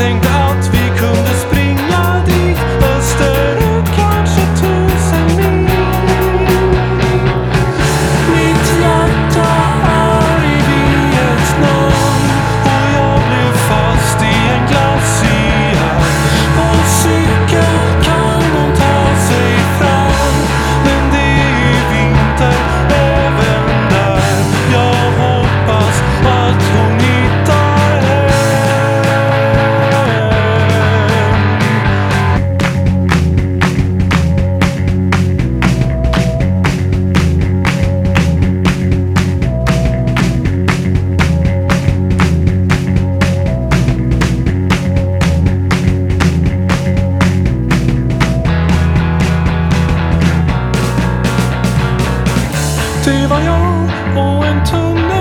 tänkte att vi kunde springa dit, österut kanske 1000 mil. Mitt hjärta är i Vietnam och jag blev fast i en glaciär. På cykel kan hon ta sig fram, men det är vinter även där. Jag hoppas att hon hittar hem. Det var jag och en tunnel